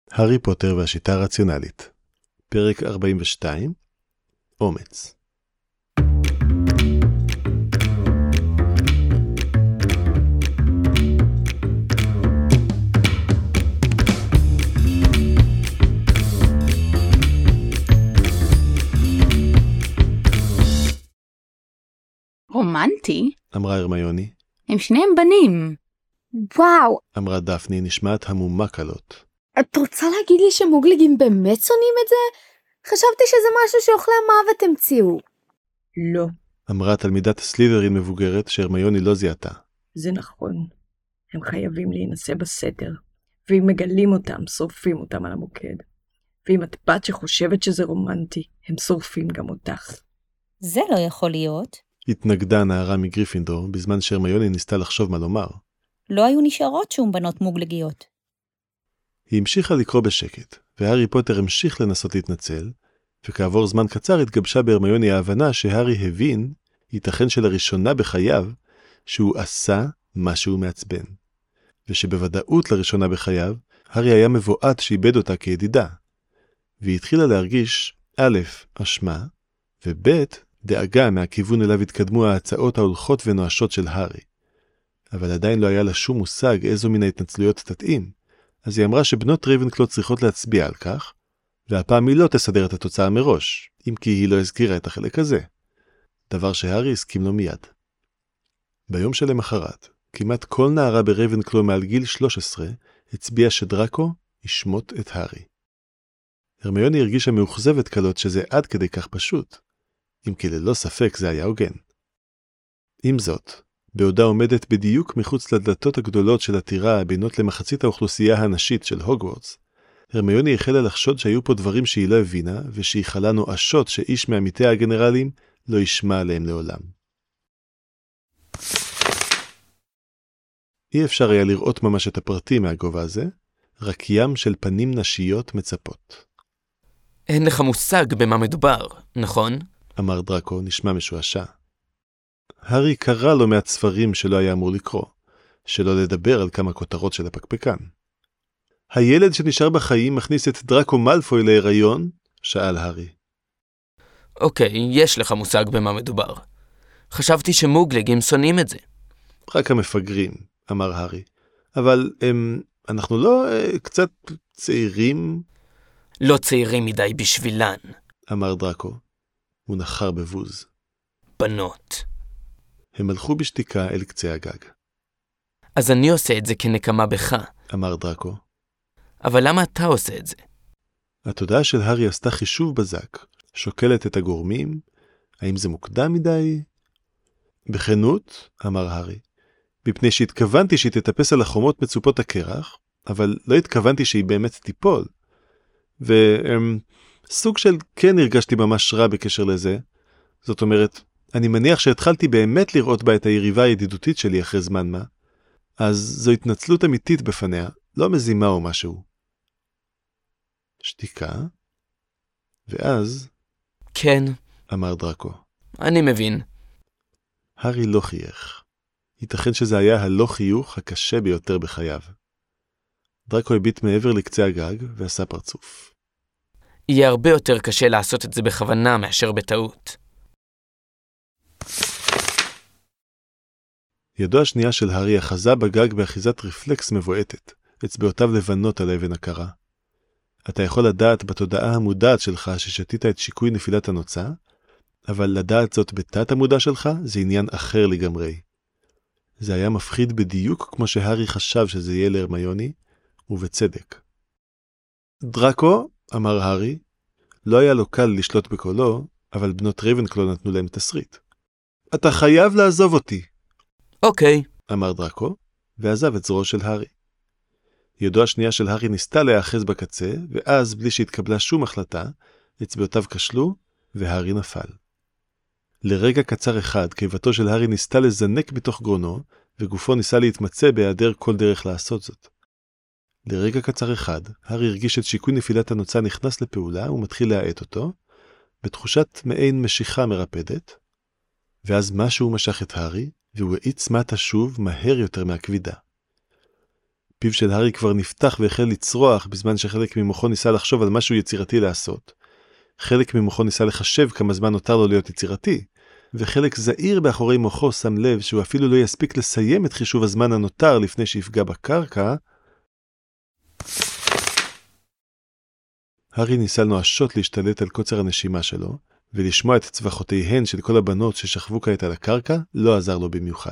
הארי פוטר והשיטה הרציונלית. פרק 42. אומץ. רומנטי? אמרה הרמיוני. הם שניהם בנים. וואו, אמרה דפני, נשמעת המומה קלות. את רוצה להגיד לי שמוגלגים באמת שונאים את זה? חשבתי שזה משהו שאוכלי המוות המציאו. לא, אמרה תלמידת סלית'רין מבוגרת שהרמיוני לא זיהתה. זה נכון. הם חייבים להינשא בסתר, ואם מגלים אותם, שורפים אותם על המוקד. ואם את בת שחושבת שזה רומנטי, הם שורפים גם אותך. זה לא יכול להיות. התנגדה נערה מגריפינדור בזמן שהרמיוני ניסתה לחשוב מה לומר. לא היו נשארות שום בנות מוגלגיות. היא המשיכה לקרוא בשקט, והארי פוטר המשיך לנסות להתנצל, וכעבור זמן קצר התגבשה בהרמיוני ההבנה שהארי הבין, ייתכן שלראשונה בחייו, שהוא עשה משהו מעצבן. ושבוודאות לראשונה בחייו, הארי היה מבועט שאיבד אותה כידידה. והיא התחילה להרגיש א', אשמה, וב', דאגה מהכיוון אליו התקדמו ההצעות ההולכות ונואשות של הארי. אבל עדיין לא היה לה שום מושג איזו מן ההתנצלויות תתאים, אז היא אמרה שבנות רייבנקלו צריכות להצביע על כך, והפעם היא לא תסדר את התוצאה מראש, אם כי היא לא הזכירה את החלק הזה. דבר שהארי הסכים לו מיד. ביום שלמחרת, כמעט כל נערה ברייבנקלו מעל גיל 13 הצביעה שדראקו ישמוט את הארי. הרמיוני הרגישה מאוכזבת קלות שזה עד כדי כך פשוט, אם כי ללא ספק זה היה הוגן. עם זאת, בעודה עומדת בדיוק מחוץ לדלתות הגדולות של הטירה הבינות למחצית האוכלוסייה הנשית של הוגוורטס, הרמיוני החלה לחשוד שהיו פה דברים שהיא לא הבינה, ושהיא חלה נואשות שאיש מעמיתי הגנרלים לא ישמע עליהם לעולם. אי אפשר היה לראות ממש את הפרטים מהגובה הזה, רק ים של פנים נשיות מצפות. אין לך מושג במה מדובר, נכון? אמר דראקו, נשמע משועשע. הארי קרא לו מהספרים שלא היה אמור לקרוא, שלא לדבר על כמה כותרות של הפקפקן. הילד שנשאר בחיים מכניס את דראקו מאלפוי להיריון? שאל הארי. אוקיי, יש לך מושג במה מדובר. חשבתי שמוגלגים שונאים את זה. רק המפגרים, אמר הארי. אבל אנחנו לא קצת צעירים? לא צעירים מדי בשבילן, אמר דראקו. הוא נחר בבוז. בנות. הם הלכו בשתיקה אל קצה הגג. אז אני עושה את זה כנקמה בך. אמר דראקו. אבל למה אתה עושה את זה? התודעה של הארי עשתה חישוב בזק, שוקלת את הגורמים, האם זה מוקדם מדי? בכנות, אמר הארי, מפני שהתכוונתי שהיא תטפס על החומות מצופות הקרח, אבל לא התכוונתי שהיא באמת תיפול. וסוג של כן הרגשתי ממש רע בקשר לזה, זאת אומרת, אני מניח שהתחלתי באמת לראות בה את היריבה הידידותית שלי אחרי זמן מה, אז זו התנצלות אמיתית בפניה, לא מזימה או משהו. שתיקה, ואז... כן, אמר דראקו. אני מבין. הארי לא חייך. ייתכן שזה היה הלא חיוך הקשה ביותר בחייו. דראקו הביט מעבר לקצה הגג ועשה פרצוף. יהיה הרבה יותר קשה לעשות את זה בכוונה מאשר בטעות. ידו השנייה של הארי אחזה בגג באחיזת רפלקס מבועטת, אצבעותיו לבנות על האבן הקרה. אתה יכול לדעת בתודעה המודעת שלך ששתית את שיקוי נפילת הנוצה, אבל לדעת זאת בתת המודע שלך זה עניין אחר לגמרי. זה היה מפחיד בדיוק כמו שהארי חשב שזה יהיה להרמיוני, ובצדק. דראקו, אמר הארי, לא היה לו קל לשלוט בקולו, אבל בנות רייבנקלו נתנו להם תסריט. אתה חייב לעזוב אותי. אוקיי, אמר דראקו, ועזב את זרועו של הארי. ידו השנייה של הארי ניסתה להיאחז בקצה, ואז, בלי שהתקבלה שום החלטה, אצבעותיו כשלו, והארי נפל. לרגע קצר אחד, קיבתו של הארי ניסתה לזנק בתוך גרונו, וגופו ניסה להתמצא בהיעדר כל דרך לעשות זאת. לרגע קצר אחד, הארי הרגיש את שיקוי נפילת הנוצה נכנס לפעולה, ומתחיל להאט אותו, בתחושת מעין משיכה מרפדת, ואז משהו משך את הארי, והוא האיץ מטה שוב מהר יותר מהכבידה. פיו של הארי כבר נפתח והחל לצרוח בזמן שחלק ממוחו ניסה לחשוב על משהו יצירתי לעשות. חלק ממוחו ניסה לחשב כמה זמן נותר לו להיות יצירתי, וחלק זעיר באחורי מוחו שם לב שהוא אפילו לא יספיק לסיים את חישוב הזמן הנותר לפני שיפגע בקרקע. הארי ניסה נואשות להשתלט על קוצר הנשימה שלו, ולשמוע את צווחותיהן של כל הבנות ששכבו כעת על הקרקע לא עזר לו במיוחד.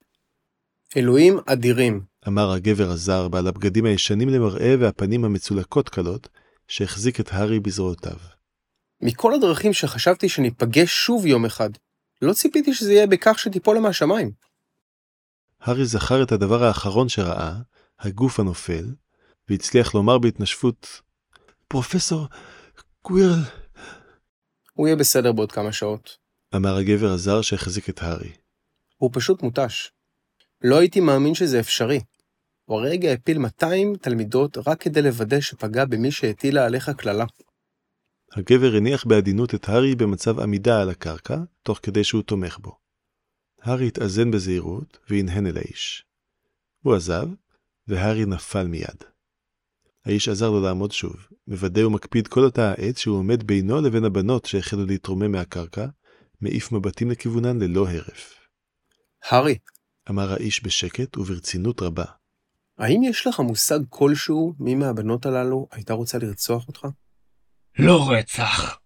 אלוהים אדירים, אמר הגבר הזר בעל הבגדים הישנים למראה והפנים המצולקות קלות, שהחזיק את הארי בזרועותיו. מכל הדרכים שחשבתי שניפגש שוב יום אחד, לא ציפיתי שזה יהיה בכך שתיפול מהשמיים. הארי זכר את הדבר האחרון שראה, הגוף הנופל, והצליח לומר בהתנשפות, פרופסור קווירל. הוא יהיה בסדר בעוד כמה שעות. אמר הגבר הזר שהחזיק את הארי. הוא פשוט מוטש. לא הייתי מאמין שזה אפשרי. הוא הרגע הפיל 200 תלמידות רק כדי לוודא שפגע במי שהטילה עליך כללה. הגבר הניח בעדינות את הארי במצב עמידה על הקרקע, תוך כדי שהוא תומך בו. הארי התאזן בזהירות והנהן אל האיש. הוא עזב, והארי נפל מיד. האיש עזר לו לעמוד שוב, מוודא ומקפיד כל אותה העת שהוא עומד בינו לבין הבנות שהחלו להתרומם מהקרקע, מעיף מבטים לכיוונן ללא הרף. הארי, אמר האיש בשקט וברצינות רבה. האם יש לך מושג כלשהו מי מהבנות הללו הייתה רוצה לרצוח אותך? לא רצח.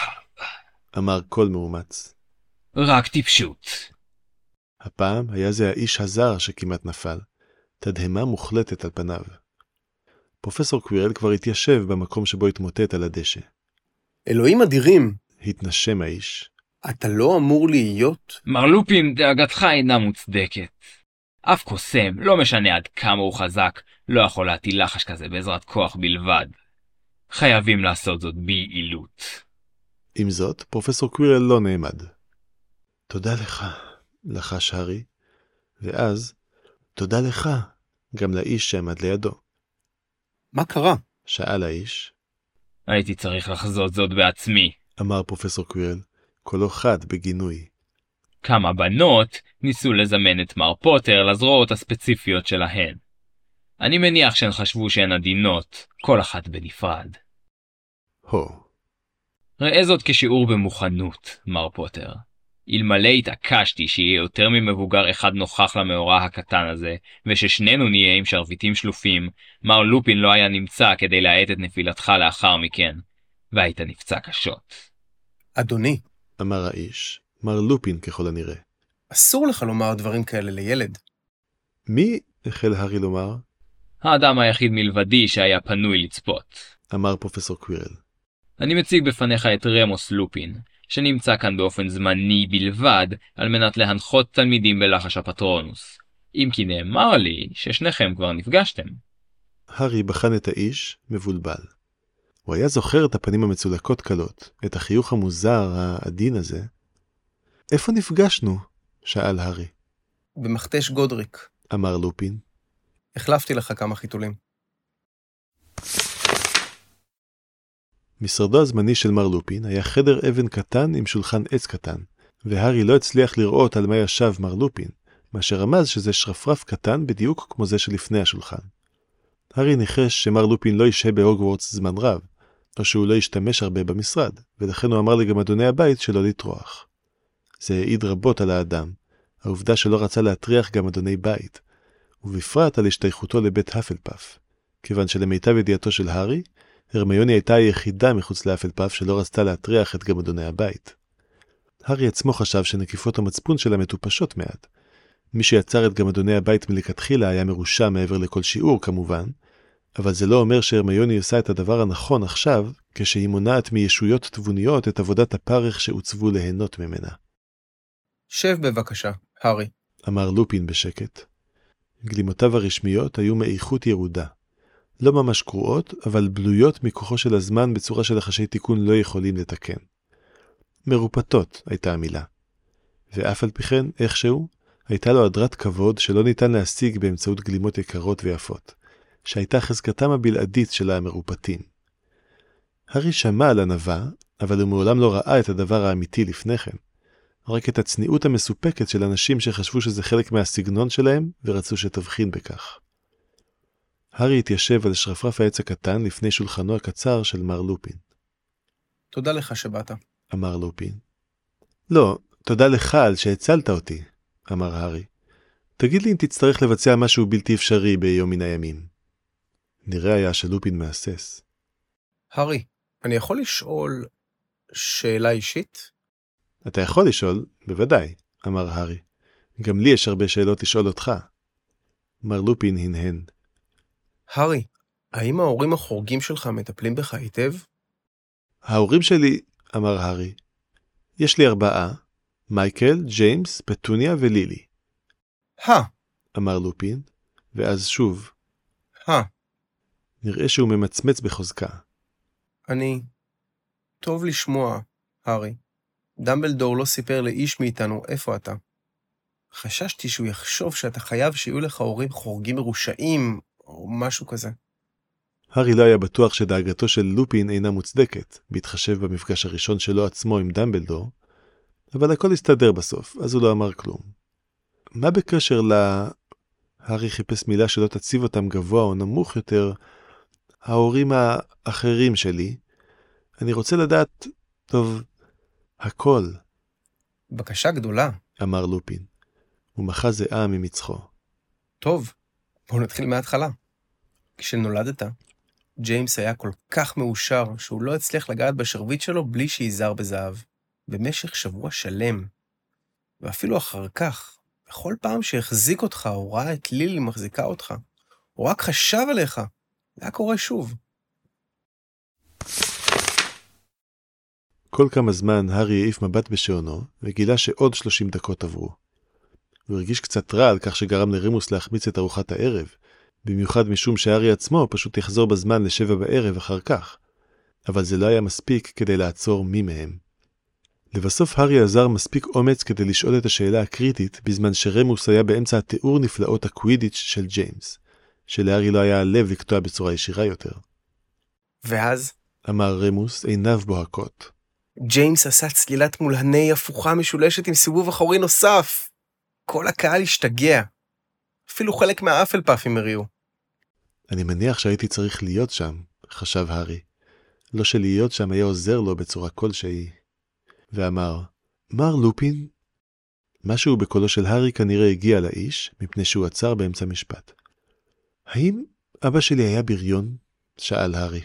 אמר קול מאומץ. רק טיפשות. הפעם היה זה האיש הזר שכמעט נפל, תדהמה מוחלטת על פניו. פרופסור קווירל כבר התיישב במקום שבו התמוטט על הדשא. אלוהים אדירים! התנשם האיש. אתה לא אמור להיות? מר לופין, דאגתך אינה מוצדקת. אף קוסם, לא משנה עד כמה הוא חזק, לא יכול להטיל לחש כזה בעזרת כוח בלבד. חייבים לעשות זאת ביעילות. עם זאת, פרופסור קווירל לא נעמד. תודה לך, לחש הארי, ואז, תודה לך, גם לאיש שעמד לידו. מה קרה? שאל האיש. הייתי צריך לחזות זאת בעצמי. אמר פרופסור קווירל, קולו חד בגינוי. כמה בנות ניסו לזמן את מר פוטר לזרועות הספציפיות שלהן. אני מניח שהן חשבו שהן עדינות, כל אחת בנפרד. ראה זאת כשיעור במוכנות, מר פוטר. אלמלא התעקשתי שיהיה יותר ממבוגר אחד נוכח למאורע הקטן הזה, וששנינו נהיה עם שרביטים שלופים, מר לופין לא היה נמצא כדי להאט את נפילתך לאחר מכן, והיית נפצע קשות. אדוני, אמר האיש, מר לופין ככל הנראה. אסור לך לומר דברים כאלה לילד. מי? החל הארי לומר. האדם היחיד מלבדי שהיה פנוי לצפות. אמר פרופסור קווירל. אני מציג בפניך את רמוס לופין, שנמצא כאן באופן זמני בלבד, על מנת להנחות תלמידים בלחש הפטרונוס. אם כי נאמר לי ששניכם כבר נפגשתם. הארי בחן את האיש מבולבל. הוא היה זוכר את הפנים המצולקות קלות, את החיוך המוזר, העדין הזה. איפה נפגשנו? שאל הארי. במכתש גודריק. אמר לופין. החלפתי לך כמה חיתולים. משרדו הזמני של מר לופין היה חדר אבן קטן עם שולחן עץ קטן, והארי לא הצליח לראות על מה ישב מר לופין, מה שרמז שזה שרפרף קטן בדיוק כמו זה שלפני השולחן. הארי ניחש שמר לופין לא ישהה בהוגוורטס זמן רב, או שהוא לא ישתמש הרבה במשרד, ולכן הוא אמר לגמדוני הבית שלא לטרוח. זה העיד רבות על האדם, העובדה שלא רצה להטריח גמדוני בית, ובפרט על השתייכותו לבית האפלפף, כיוון שלמיטב ידיעתו של הארי, הרמיוני הייתה היחידה מחוץ לאפלפף שלא רצתה להטריח את גמדוני הבית. הארי עצמו חשב שנקיפות המצפון שלה מטופשות מעט. מי שיצר את גמדוני הבית מלכתחילה היה מרושע מעבר לכל שיעור כמובן, אבל זה לא אומר שהרמיוני עושה את הדבר הנכון עכשיו, כשהיא מונעת מישויות תבוניות את עבודת הפרך שעוצבו ליהנות ממנה. שב בבקשה, הארי. אמר לופין בשקט. גלימותיו הרשמיות היו מאיכות ירודה. לא ממש קרועות, אבל בלויות מכוחו של הזמן בצורה שלחשי תיקון לא יכולים לתקן. מרופטות הייתה המילה. ואף על פי כן, איכשהו, הייתה לו הדרת כבוד שלא ניתן להשיג באמצעות גלימות יקרות ויפות, שהייתה חזקתם הבלעדית של המרופטים. הארי שמע על ענווה, אבל הוא מעולם לא ראה את הדבר האמיתי לפני כן, רק את הצניעות המסופקת של אנשים שחשבו שזה חלק מהסגנון שלהם ורצו שתבחין בכך. הארי התיישב על שרפרף העץ הקטן לפני שולחנו הקצר של מר לופין. תודה לך שבאת. אמר לופין. לא, תודה לך על שהצלת אותי, אמר הארי. תגיד לי אם תצטרך לבצע משהו בלתי אפשרי ביום מן הימים. נראה היה שלופין מאסס. הארי, אני יכול לשאול שאלה אישית? אתה יכול לשאול, בוודאי, אמר הארי. גם לי יש הרבה שאלות לשאול אותך. מר לופין הנהן. הארי, האם ההורים החורגים שלך מטפלים בך היטב? ההורים שלי, אמר הארי. יש לי 4, מייקל, ג'יימס, פטוניה ולילי. אמר לופין, ואז שוב. נראה שהוא ממצמץ בחוזקה. טוב לשמוע, הארי. דמבלדור לא סיפר לאיש מאיתנו איפה אתה. חששתי שהוא יחשוב שאתה חייב שיהיו לך הורים חורגים מרושעים, או משהו כזה. הארי לא היה בטוח שדאגתו של לופין אינה מוצדקת, בהתחשב במפגש הראשון שלו עצמו עם דמבלדור, אבל הכל הסתדר בסוף, אז הוא לא אמר כלום. מה בקשר הארי חיפש מילה שלא תציב אותם גבוה או נמוך יותר, ההורים האחרים שלי, אני רוצה לדעת, טוב, הכל. בקשה גדולה, אמר לופין. הוא מחה זיעה ממצחו. טוב, בואו נתחיל מההתחלה. כשנולדת, ג'יימס היה כל כך מאושר שהוא לא הצליח לגעת בשרביט שלו בלי שיזהר בזהב. במשך שבוע שלם. ואפילו אחר כך, בכל פעם שהחזיק אותך או ראה את לילי מחזיקה אותך, הוא רק חשב עליך. זה היה קורה שוב. כל כמה זמן הארי העיף מבט בשעונו, וגילה שעוד 30 דקות עברו. הוא הרגיש קצת רע על כך שגרם לרימוס להחמיץ את ארוחת הערב, במיוחד משום שהארי עצמו פשוט יחזור בזמן ל7 אחר כך. אבל זה לא היה מספיק כדי לעצור מי מהם. לבסוף הארי עזר מספיק אומץ כדי לשאול את השאלה הקריטית, בזמן שרימוס היה באמצע התיאור נפלאות הקווידיץ' של ג'יימס, שלהארי לא היה הלב לקטוע בצורה ישירה יותר. ואז? אמר רימוס, עיניו בוהקות. ג'יימס עשה צלילת מולהני הפוכה משולשת עם סיבוב אחורי נוסף. כל הקהל השתגע. אפילו חלק מהאפלפאפים הריעו. אני מניח שהייתי צריך להיות שם, חשב הארי. לא שלהיות שם היה עוזר לו בצורה כלשהי. ואמר, מר לופין? משהו בקולו של הארי כנראה הגיע לאיש, מפני שהוא עצר באמצע משפט. האם אבא שלי היה בריון? שאל הארי.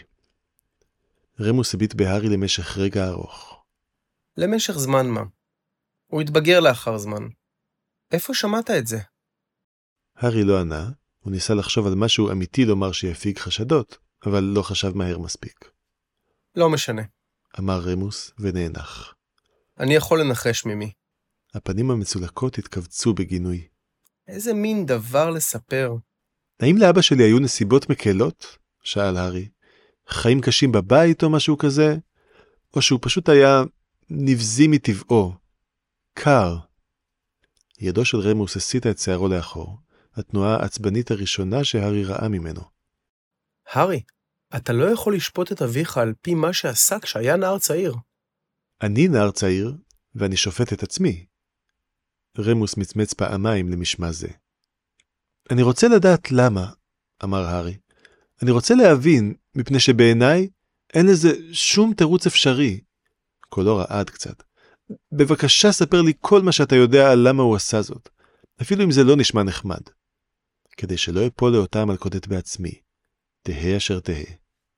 רמוס הביט בהארי למשך רגע ארוך. למשך זמן מה? הוא התבגר לאחר זמן. איפה שמעת את זה? הארי לא ענה, הוא ניסה לחשוב על משהו אמיתי לומר שיפיג חשדות, אבל לא חשב מהר מספיק. לא משנה. אמר רמוס ונאנח. אני יכול לנחש ממי. הפנים המצולקות התכווצו בגינוי. איזה מין דבר לספר? האם לאבא שלי היו נסיבות מקלות? שאל הארי. חיים קשים בבית או משהו כזה? או שהוא פשוט היה נבזי מטבעו? קר. ידו של רמוס הסיטה את שערו לאחור, התנועה העצבנית הראשונה שהארי ראה ממנו. הארי, אתה לא יכול לשפוט את אביך על פי מה שעשה כשהיה נער צעיר. אני נער צעיר, ואני שופט את עצמי. רמוס מצמץ פעמיים למשמע זה. אני רוצה לדעת למה, אמר הארי. אני רוצה להבין, מפני שבעיניי אין לזה שום תירוץ אפשרי. קולו רעד קצת. בבקשה ספר לי כל מה שאתה יודע על למה הוא עשה זאת, אפילו אם זה לא נשמע נחמד. כדי שלא אפול לאותה מלכודת בעצמי. תהה אשר תהה.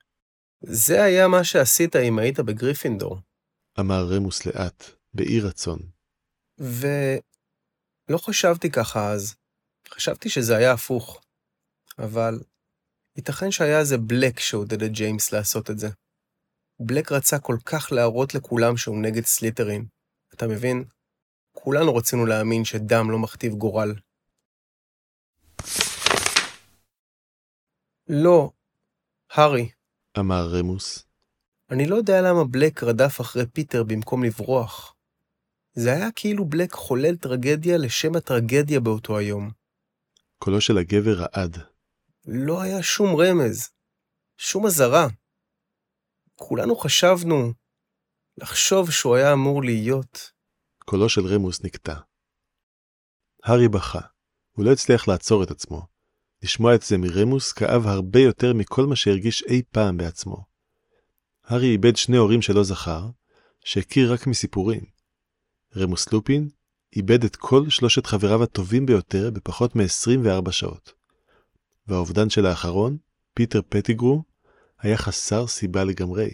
זה היה מה שעשית אם היית בגריפינדור. אמר רמוס לאט, באי רצון. ולא חשבתי ככה אז. חשבתי שזה היה הפוך. אבל ייתכן שהיה איזה בלק שעודד את ג'יימס לעשות את זה. בלק רצה כל כך להראות לכולם שהוא נגד סליטרין. אתה מבין? כולנו רצינו להאמין שדם לא מכתיב גורל. לא, הארי. אמר רמוס. אני לא יודע למה בלק רדף אחרי פיטר במקום לברוח. זה היה כאילו בלק חולל טרגדיה לשם הטרגדיה באותו היום. קולו של הגבר רעד. לא היה שום רמז, שום הזרה. כולנו חשבנו, לחשוב שהוא היה אמור להיות. קולו של רמוס נקטע. הארי בכה. הוא לא הצליח לעצור את עצמו. לשמוע את זה מרמוס כאב הרבה יותר מכל מה שהרגיש אי פעם בעצמו. הארי איבד שני הורים שלא זכר, שהכיר רק מסיפורים. רמוס לופין איבד את כל שלושת חבריו הטובים ביותר בפחות מ-24 שעות. והאובדן של האחרון, פיטר פטיגרו, היה חסר סיבה לגמרי.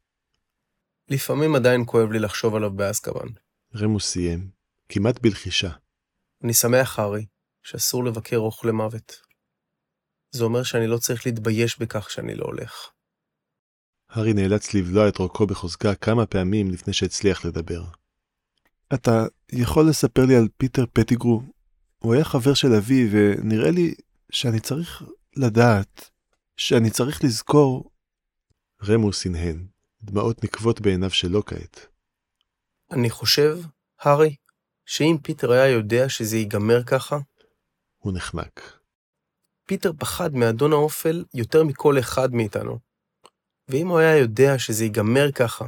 לפעמים עדיין כואב לי לחשוב עליו באזקבאן. רמוס סיים, כמעט בלחישה. אני שמח, הארי, שאסור לבקר אוכלי מוות. זה אומר שאני לא צריך להתבייש בכך שאני לא הולך. הארי נאלץ לבלוע את רוקו בחוזקה כמה פעמים לפני שהצליח לדבר. אתה יכול לספר לי על פיטר פטיגרו? הוא היה חבר של אבי, ונראה לי שאני צריך לדעת, שאני צריך לזכור. רמוס הנהן, דמעות נקבות בעיניו שלו כעת. אני חושב, הארי, שאם פיטר היה יודע שזה ייגמר ככה, הוא נחנק. פיטר פחד מאדון האופל יותר מכל אחד מאיתנו. ואם הוא היה יודע שזה ייגמר ככה,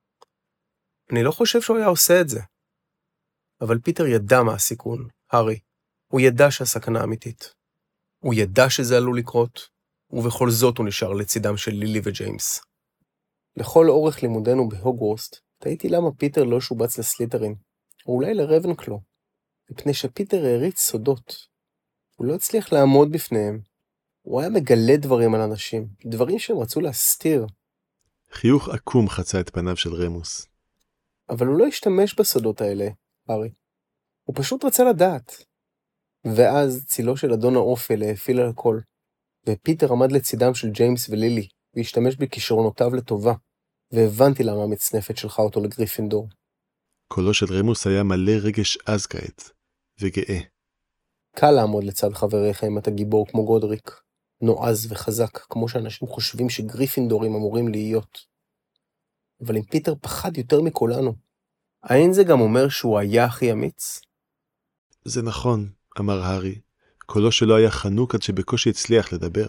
אני לא חושב שהוא היה עושה את זה. אבל פיטר ידע מה הסיכון, הארי. הוא ידע שהסכנה אמיתית. הוא ידע שזה עלול לקרות, ובכל זאת הוא נשאר לצידם של לילי וג'יימס. לכל אורך לימודנו בהוגוורסט, תהיתי למה פיטר לא שובץ לסלית'רין, או אולי לרבנקלו, מפני שפיטר העריץ סודות. הוא לא הצליח לעמוד בפניהם. הוא היה מגלה דברים על אנשים, דברים שהם רצו להסתיר. חיוך עקום חצה את פניו של רמוס. אבל הוא לא השתמש בסודות האלה, הארי. הוא פשוט רצה לדעת. ואז צילו של אדון האופל האפיל על הכל, ופיטר עמד לצידם של ג'יימס ולילי, והשתמש בכישרונותיו לטובה, והבנתי למה המצנפת שלחה אותו לגריפינדור. קולו של רמוס היה מלא רגש עז כעת, וגאה. קל לעמוד לצד חבריך אם אתה גיבור כמו גודריק, נועז וחזק, כמו שאנשים חושבים שגריפינדורים אמורים להיות. אבל אם פיטר פחד יותר מכולנו, האין זה גם אומר שהוא היה הכי אמיץ? זה נכון, אמר הארי. קולו שלו היה חנוק עד שבקושי הצליח לדבר.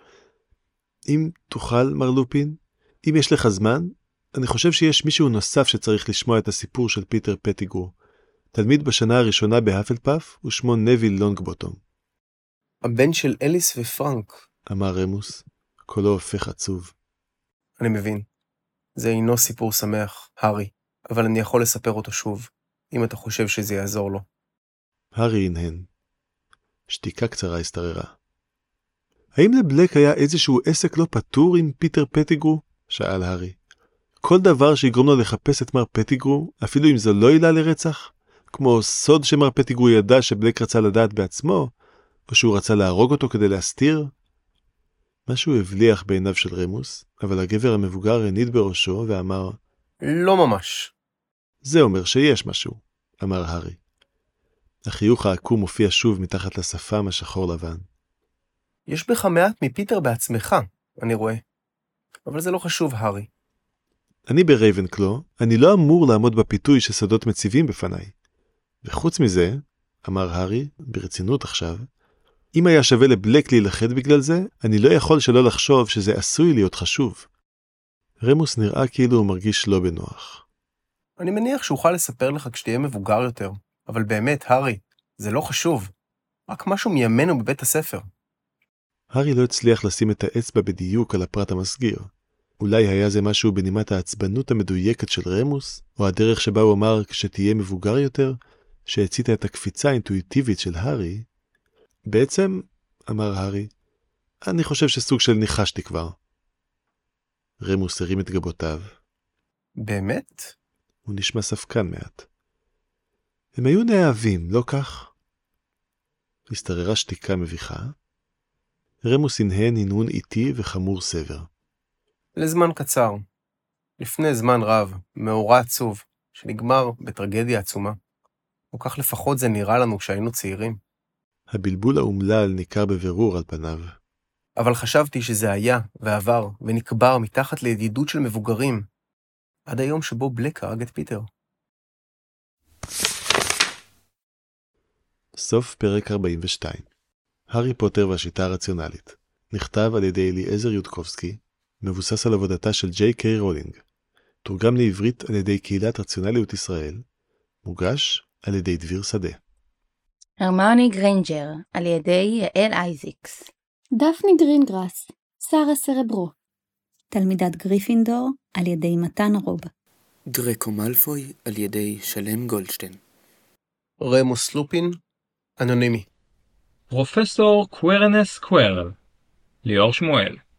אם תוכל, מר לופין, אם יש לך זמן, אני חושב שיש מישהו נוסף שצריך לשמוע את הסיפור של פיטר פטיגרו. תלמיד בשנה הראשונה בהפלפאף, ושמו נביל לונגבוטום. הבן של אליס ופרנק, אמר רמוס. קולו הופך עצוב. אני מבין. זה אינו סיפור שמח, הארי, אבל אני יכול לספר אותו שוב, אם אתה חושב שזה יעזור לו. הארי הנהן. שתיקה קצרה הסתררה. האם לבלק היה איזשהו עסק לא פתור עם פיטר פטיגרו? שאל הארי. כל דבר שיגרום לו לחפש את מר פטיגרו, אפילו אם זו לא עילה לרצח, כמו סוד שמר פטיגרו ידע שבלק רצה לדעת בעצמו, או שהוא רצה להרוג אותו כדי להסתיר? משהו הבליח בעיניו של רמוס, אבל הגבר המבוגר הניד בראשו ואמר, לא ממש. זה אומר שיש משהו, אמר הארי. החיוך העקום מופיע שוב מתחת לשפם השחור לבן. יש בך מעט מפיטר בעצמך, אני רואה. אבל זה לא חשוב, הארי. אני ברייבנקלו, אני לא אמור לעמוד בפיתוי שסודות מציבים בפניי. וחוץ מזה, אמר הארי, ברצינות עכשיו, אם היה שווה לבלק להילחד בגלל זה, אני לא יכול שלא לחשוב שזה עשוי להיות חשוב. רמוס נראה כאילו הוא מרגיש לא בנוח. אני מניח שאוכל לספר לך כשתהיה מבוגר יותר, אבל באמת, הארי, זה לא חשוב. רק משהו מימינו בבית הספר. הארי לא הצליח לשים את האצבע בדיוק על הפרט המסגיר. אולי היה זה משהו בנימת העצבנות המדויקת של רמוס, או הדרך שבה הוא אמר כשתהיה מבוגר יותר, שהציתה את הקפיצה האינטואיטיבית של הארי. בעצם, אמר הארי, אני חושב שסוג של ניחשתי כבר. רמוס הרים את גבותיו. באמת? הוא נשמע ספקן מעט. הם היו נאהבים, לא כך? הסתררה שתיקה מביכה. רמוס הנהן הנהון איטי וחמור סבר. לזמן קצר. לפני זמן רב, מאורע עצוב, שנגמר בטרגדיה עצומה. וכך לפחות זה נראה לנו כשהיינו צעירים. הבלבול האומלל ניכר בבירור על פניו. אבל חשבתי שזה היה ועבר ונקבר מתחת לידידות של מבוגרים, עד היום שבו בלק הרג את פיטר. סוף פרק 42. הארי פוטר והשיטה הרציונלית. נכתב על ידי אליעזר יודקובסקי, מבוסס על עבודתה של ג'יי קיי רולינג. תורגם לעברית על ידי קהילת רציונליות ישראל. מוגש על ידי דביר שדה. הרמיוני גריינג'ר על ידי יעל אייזיקס. דפני גרינגראס, סארה סרברו. תלמידת גריפינדור על ידי מתן רוב. דרקו מאלפוי על ידי שלם גולדשטיין. רמוס לופין, אנונימי. פרופסור קוורנס קוורל, ליאור שמואל.